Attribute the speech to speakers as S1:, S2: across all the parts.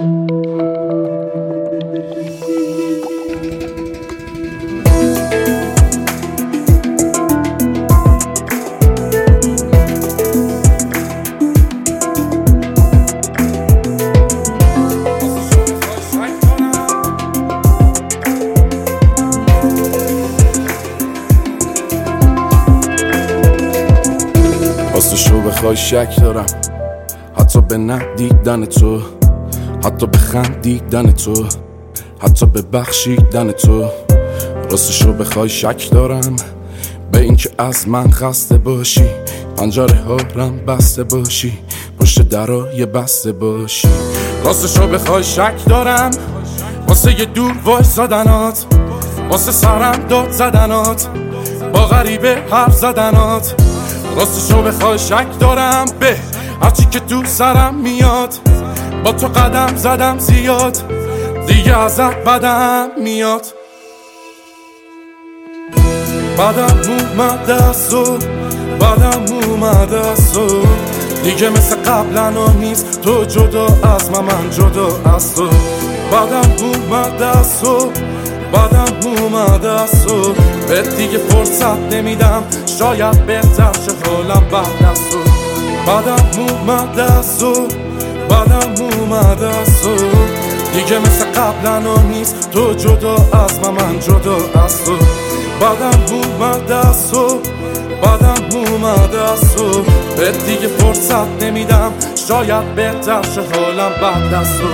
S1: راستشو بخوای شک دارم، حتی به ندیدن تو، حتی به خندیدن تو، حتی به بخشیدن تو. راستشو بخوای شک دارم به اینکه از من خسته باشی، پنجره ها رم بسته باشی، پشت درای بسته باشی. راستشو بخوای شک دارم واسه یه دور وای زدنات، واسه سرم داد زدنات، با غریبه حرف زدنات. راستشو بخوای شک دارم به هرچی که تو سرم میاد، با تو قدم زدم زیاد، دیگه ازت بدم میاد. بدم اومده از تو، بدم اومده از تو، دیگه مثل قبلا نیست تو جدا از من جدا از تو. بدم اومده از تو، بدم اومده از تو، به دیگه فرصت نمیدم، شاید بهتر شه حالم بعد از تو. بدم اومده از تو، بدم اومده از تو، دیگه مثل قبلا نیست تو جدا از من جدا از تو. بدم اومده از تو، بدم اومده از تو، به دیگه فرصت نمیدم، شاید بهتر شه حالم بعد از تو.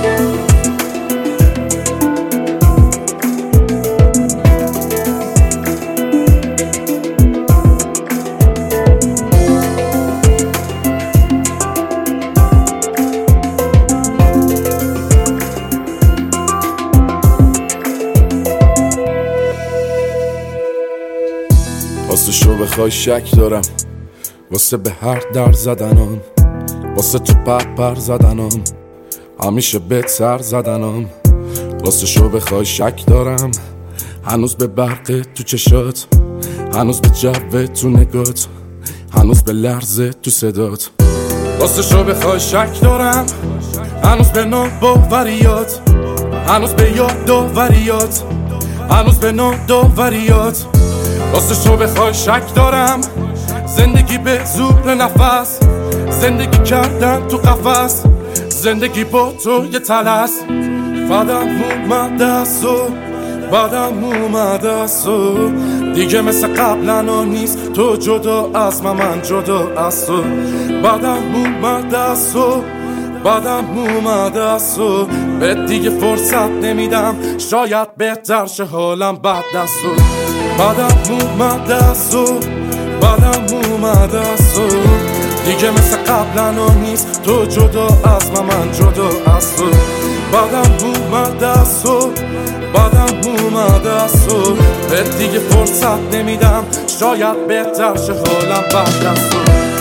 S1: راستشو بخوای شک دارم واسه به هر در زدنم، واسه تو پر زدنم، همیشه بهت سر زدنم. راستشو بخوای شک دارم هنوز به برق تو چشات، هنوز به جو تو نگات، هنوز به لرزه تو صدات. راستشو بخوای شک دارم هنوز به ناباوریات، هنوز به یادآوریات، هنوز به ناداوریات. راستشو بخوای شک دارم زندگی به زور نفس، زندگی کردن تو قفس، زندگی با تو یه طلس. بدم اومده از تو، بدم اومده از تو، دیگه مثل قبلا نیست تو جدا از من جدا از تو. بدم اومده از تو، بدم اومده از تو، به دیگه فرصت نمیدم، شاید بهتر شه حالم بعد از تو. بدم اومده از تو، بدم اومده از تو، دیگه مثل قبلا نیست تو جدا از من جدا از تو. بدم اومده از تو، بدم اومده از تو، به دیگه فرصت نمیدم، شاید بهتر شه حالم بعد از تو.